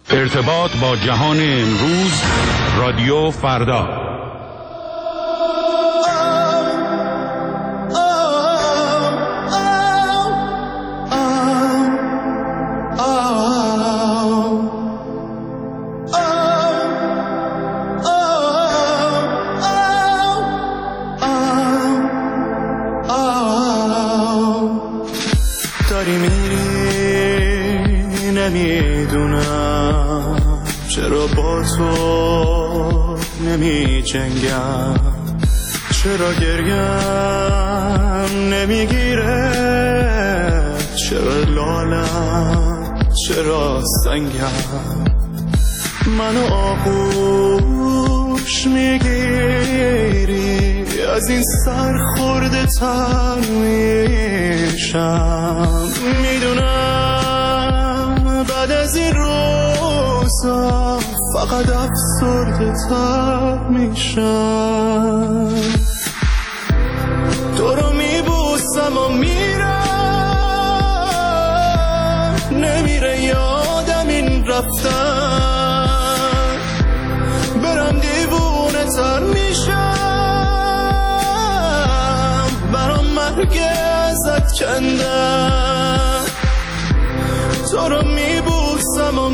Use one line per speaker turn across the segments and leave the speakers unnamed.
ارتباط با جهان امروز، رادیو فردا.
داری میری نمیدونم چرا با تو نمی جنگم، چرا گریم نمیگیره، چرا لالم، چرا سنگم، منو آغوش میگیری، از این سر خورده تر میشم. میدونم بعد از این روزا فقط افسرده تر میشم. تو رو میبوسم و میرم، نمیره یادم این رفتن، برم دیوونه تر میشم، برام مرگ ازت کندم. تو رو میبوسم و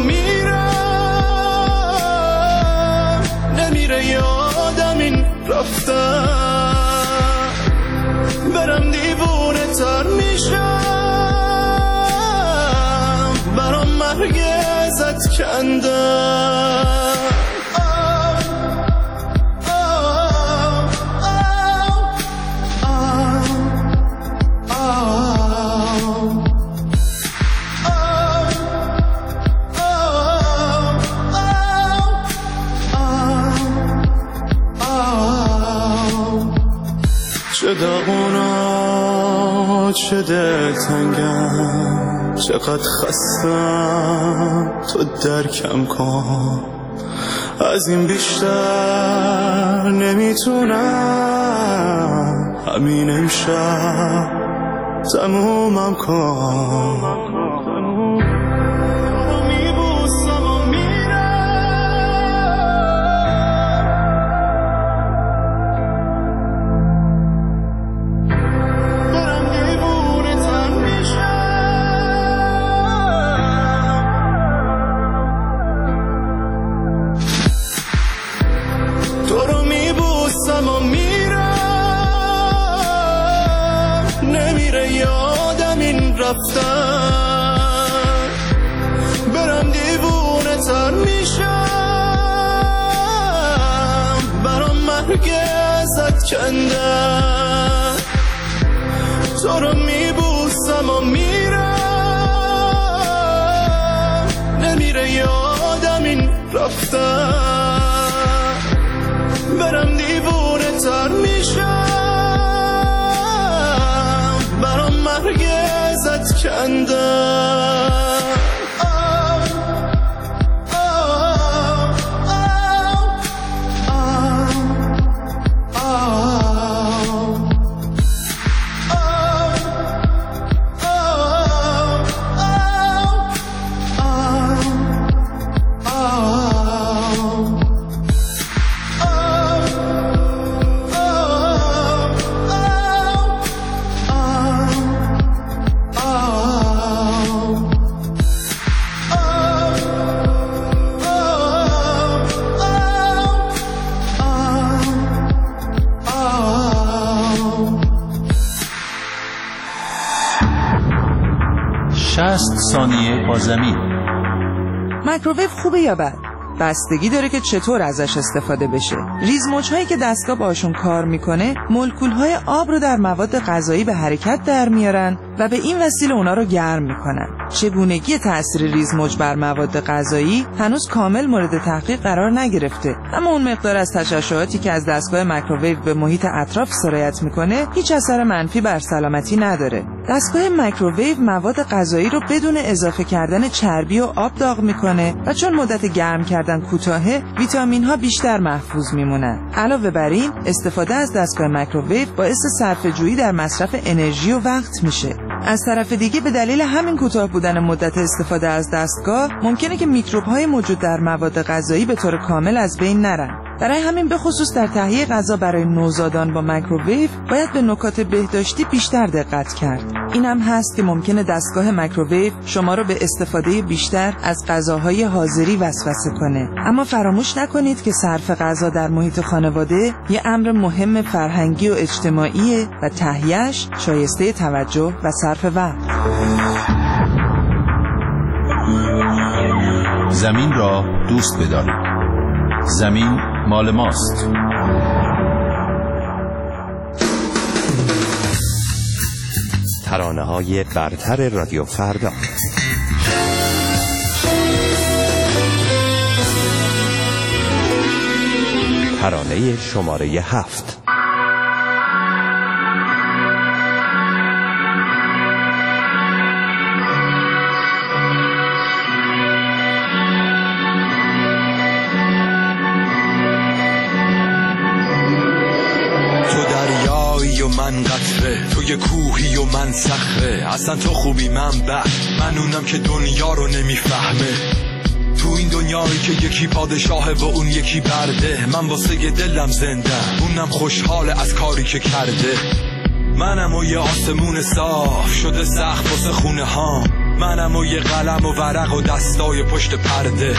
میرم، نمیره یادم این رفتن، برم دیوونه تر میشم، برام مرگ ازت کندم. چه داغونا چه دلتنگم، چقدر خستم تو درکم کن، از این بیشتر نمیتونم، همین امشب تمومم کن. رفتن، برم دیوونه تر میشم، برام مرگ ازت کندم. تو رو میبوسم و میرم، نمیره یادم این رفتن، برم دیوونه تر میشم، برام مرگ ازت کندم.
ثانیه با زمین.
مایکروویو خوبه یا بد؟ بستگی داره که چطور ازش استفاده بشه. ریزموج‌هایی که دستگاه باشون کار میکنه مولکول‌های آب رو در مواد غذایی به حرکت در میارن و به این وسیله اونا رو گرم میکنن. چگونگی تأثیر ریزموج بر مواد غذایی هنوز کامل مورد تحقیق قرار نگرفته، اما اون مقدار از تشعشعاتی که از دستگاه مایکروویو به محیط اطراف سرایت میکنه هیچ اثر منفی بر سلامتی نداره. دستگاه مایکروویو مواد غذایی رو بدون اضافه کردن چربی و آب داغ میکنه و چون مدت گرم کردن کوتاهه، ویتامین ها بیشتر محفوظ میمونن. علاوه بر این، استفاده از دستگاه مایکروویو باعث صرفه‌جویی در مصرف انرژی و وقت میشه. از طرف دیگه به دلیل همین کوتاه بودن مدت استفاده از دستگاه ممکنه که میکروب‌های موجود در مواد غذایی به طور کامل از بین نرن. برای همین به خصوص در تهیه غذا برای نوزادان با مایکروویو باید به نکات بهداشتی بیشتر دقت کرد. این هم هست که ممکنه دستگاه مایکروویو شما رو به استفاده بیشتر از غذاهای حاضری وسوسه کنه. اما فراموش نکنید که صرف غذا در محیط خانواده یه امر مهم فرهنگی و اجتماعیه و تهیه‌اش شایسته توجه و صرف وقت.
زمین را دوست بدارید. زمین مال ماست.
ترانه‌های برتر رادیو فردا. ترانه شماره 7.
من قطره، تو یه کوهی و من صخره. اصلا تو خوبی من بد، من اونم که دنیا رو نمیفهمه. تو این دنیایی که یکی پادشاهه و اون یکی برده، من واسه دلم زنده، اونم خوشحاله از کاری که کرده. منم و یه آسمون صاف شده سخت واسه خونه ها، منم و یه قلم و ورق و دستای پشت پرده.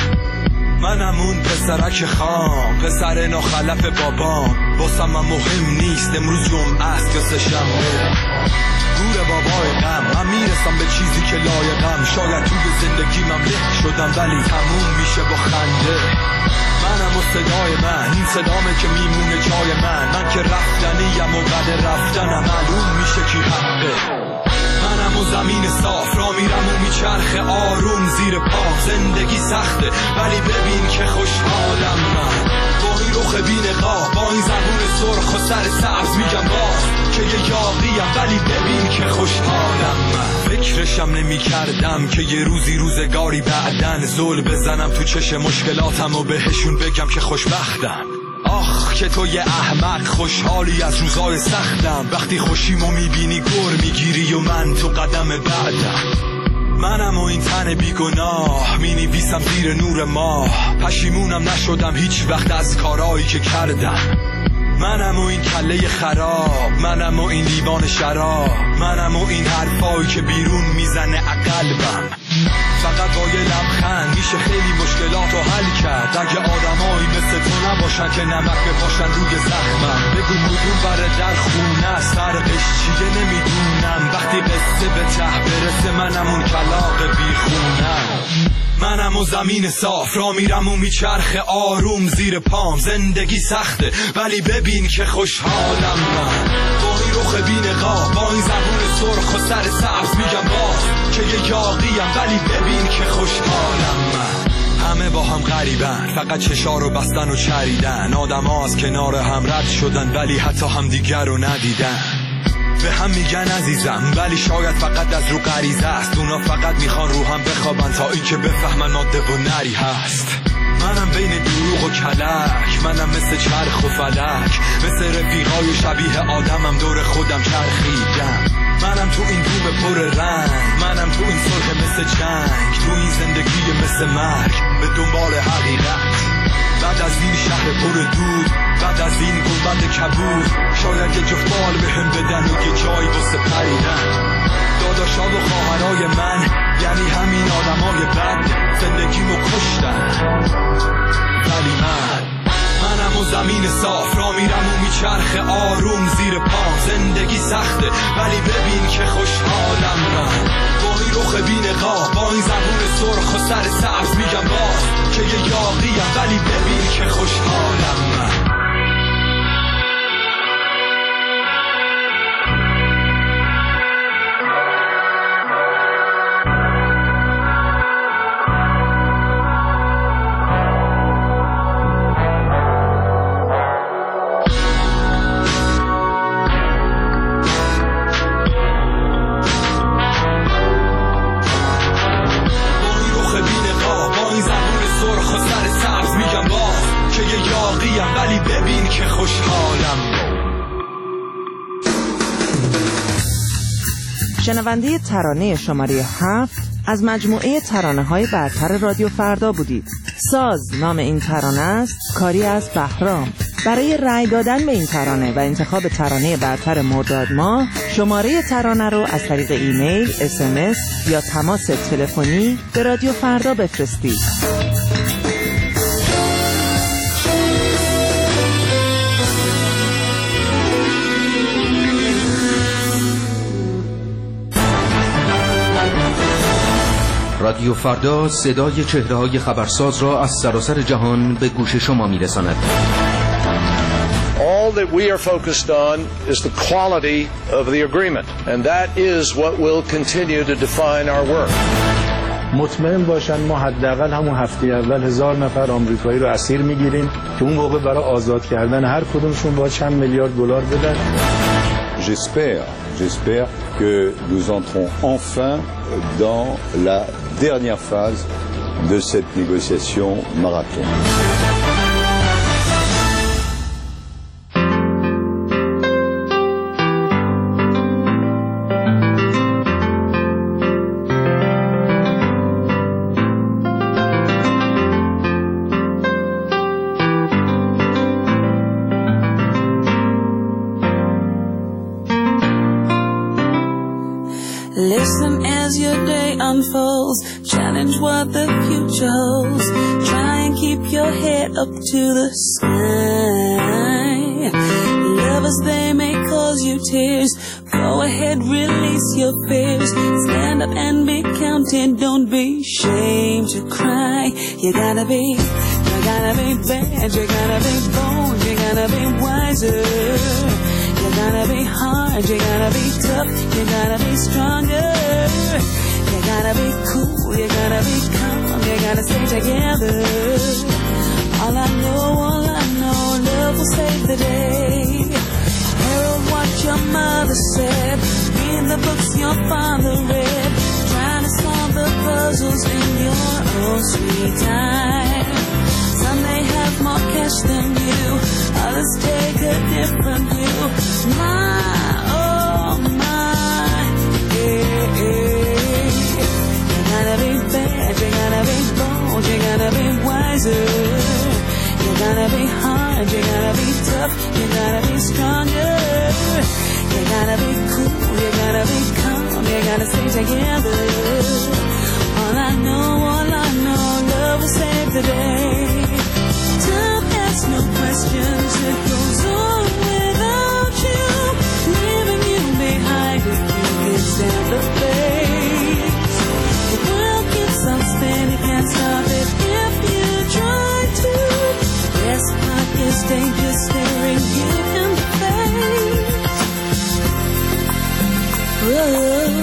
منم اون پسرک خام، پسر ناخلف بابام، واسم من مهم نیست امروز جمعه است یا سه‌شنبه. گور بابای غم، من میرسم به چیزی که لایقم. شاید توی زندگیمم له شدم ولی تموم میشه با خنده. منم و صدای من، این صدامه که میمونه جای من که رفتنیم و بعد رفتنم معلوم میشه کی حقه. منم و زمین صاف را میرم و میچرخه آروم زیر پا. زندگی سخته ولی ببین که خوشحالم من، با این رخ بی‌نقاب، با این زبون سرخ و سر سبز میگم باز که یه یاقیم ولی ببین که خوشحالم من. فکرشم نمی کردم که یه روزگاری بعدن زل بزنم تو چش مشکلاتم و بهشون بگم که خوشبختم. آخ که تو یه احمق خوشحالی از روزای سختم، وقتی خوشیمو میبینی گر میگیری و من تو قدم بعدم. منم و این تن بیگناه مینویسم زیر نور ماه، پشیمونم نشدم هیچ وقت از کارایی که کردم. منم و این کله خراب، منم و این لیوان شراب، منم و این حرفایی که بیرون میزنه قلبم. فقط با یه لبخند میشه خیلی مشکلاتو حل کرد. اگه آدمایی مثل تو نباشن که نمک بپاشن روی زخمم، بگو مدون بره در خونه است، فرقش چیه نمیدونم. وقتی قصه به ته برسه منم اون کلاغ بیخونم. منم و زمین صاف را میرم و میچرخه آروم زیر پام. زندگی سخته ولی ببین که خوشحالم من، با این رخ بی‌نقاب، با این زبون سرخ و سر سبز میگم باز که یه یاقیم ولی ببین که خوشحالم من. همه با هم غریبن، فقط چشا رو بستن و چریدن. آدم ها از کنار هم رد شدن ولی حتی هم دیگر رو ندیدن. به هم میگن عزیزم ولی شاید فقط از رو غریزه است. اونا فقط میخوان رو هم بخوابن تا این که بفهمن ماده و نری هست. منم بین دروغ و کلک، منم مثل چرخ و فلک، مثل رفیقای شبیه آدمم دور خودم چرخیدم. منم تو این دوم پر رنگ، منم تو این صلح مثل جنگ، تو این زندگی مثل مرگ به دنبال حقیقت. بعد از این شهر پر دود، بعد از این گنبد کبود، شاید یه جفت بال بهم بدن و یه جایی واسه پریدن. داداشا و خواهرای من یعنی همین آدمای بد، زندگیمو کشتن ولی منم و زمین صاف را میرم و میچرخه آروم زیر پام. زندگی سخته ولی ببین که خوشحالم من، با این رخ بی‌نقاب، با این زبون سرخ و سر سبز میگم باز که یه یاقیم ولی ببین که خوشحالم من. ولی ببین که خوشحالم.
شنونده ترانه شماره 7 از مجموعه ترانه‌های برتر رادیو فردا بودید. ساز نام این ترانه است، کاری از بهرام. برای رأی دادن به این ترانه و انتخاب ترانه برتر مرداد ماه، شماره ترانه رو از طریق ایمیل، SMS یا تماس تلفنی به رادیو فردا بفرستید.
رادیو فردا صدای چهره‌های خبرساز را از سراسر جهان به گوش شما می‌رساند.
All that we are focused on is the quality of the agreement, and that is what will continue to define our work.
مطمئن باشن ما حداقل همون هفته اول 1000 نفر آمریکایی رو اسیر می‌گیریم که اون موقع برای آزاد کردن هر کدومشون با چند میلیارد دلار بدن.
J'espère que nous entrons enfin dans la dernière phase de cette négociation marathon.
Listen as your day unfolds, challenge what the future holds, try and keep your head up to the sky. Lovers, they may cause you tears, go ahead, release your fears, stand up and be counted, don't be ashamed to cry. You gotta be bad, you gotta be bold, you gotta be wiser. You gotta be hard, you gotta be tough, you gotta be stronger. You gotta be cool, you gotta be calm, you gotta stay together. All I know, love will save the day. Herald what your mother said, read the books your father read, trying to solve the puzzles in your own sweet time. Some may have more cash than you, others take a different view. My, oh my, yeah, yeah. You gotta be bad, you gotta be bold, you gotta be wiser. You gotta be hard, you gotta be tough, you gotta be stronger. You gotta be cool, you gotta be calm, you gotta stay together. All I know, love will save the day. Time asks no questions, it goes on without you, leaving you behind if you can stand the face. The world keeps on spinning, can't stop it if you try to. The best part is danger staring you in the face. Whoa.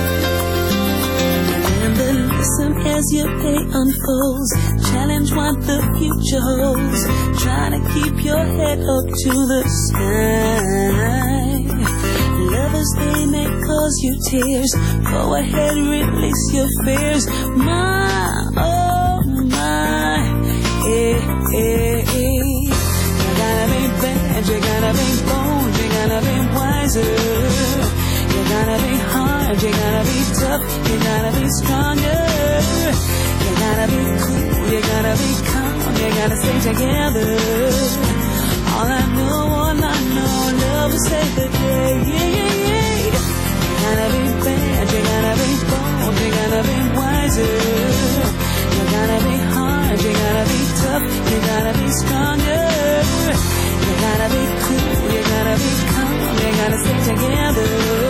Listen as your day unfolds, challenge what the future holds, try to keep your head up to the sky. Lovers, they may cause you tears, go ahead, release your fears. My, oh my, yeah, yeah, yeah. You gotta be bad, you gotta be bold, you gotta be wiser. You gotta be hard, you gotta be tough, you gotta be stronger. You gotta be cool, you gotta be calm, you gotta stay together. All I know, love will save the day. Yeah, yeah, yeah. You gotta be bad, you gotta be bold, you gotta be wiser. You gotta be hard, you gotta be tough, you gotta be stronger. You gotta be cool, you gotta be calm, you gotta stay together.